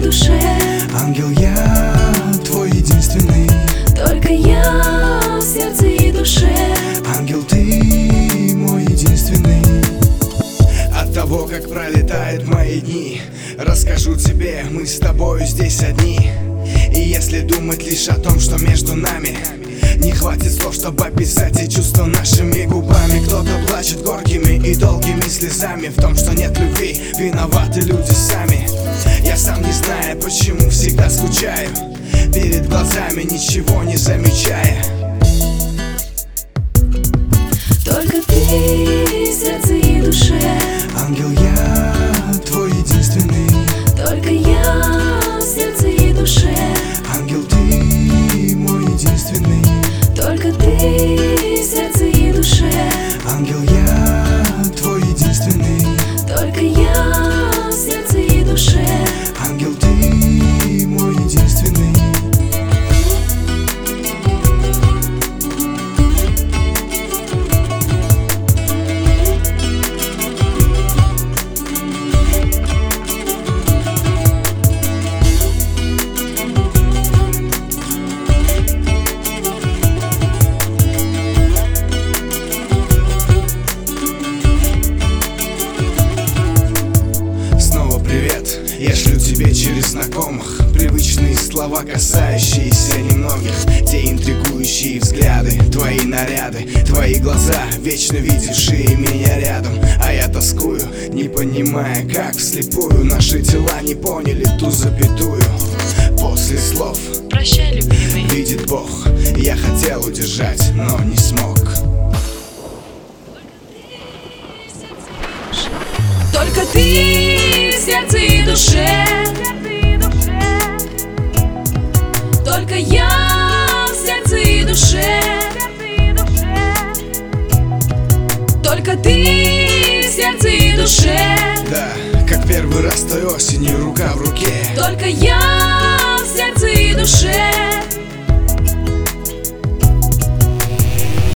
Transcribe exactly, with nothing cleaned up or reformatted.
душе. Ангел, я твой единственный, только я в сердце и душе. ангел, ты мой единственный. От того, как пролетают мои дни, расскажу тебе, мы с тобою здесь одни. И если думать лишь о том, что между нами, не хватит слов, чтобы описать эти чувства нашими губами. Кто-то плачет горькими и долгими слезами. В том, что нет любви, виноваты люди сами. Я сам не знаю, почему всегда скучаю, перед глазами ничего не замечая. Только ты в сердце и душе. Ангел, я твой единственный, только я в сердце и душе. ангел, ты мой единственный, только ты в сердце и душе. ангел, я твой единственный, только я в сердце и душе. ангел, ты мой единственный. Я шлю тебе через знакомых привычные слова, касающиеся немногих. Те интригующие взгляды, твои наряды, твои глаза, вечно видевшие меня рядом. А я тоскую, не понимая, как вслепую наши тела не поняли ту запятую. После слов «Прощай, любимый», видит Бог, я хотел удержать, но не смог. Только ты в сердце и душе. Только я в сердце и душе. Только ты в сердце и душе. Да, как первый раз той осенью, рука в руке. Только я в сердце и душе.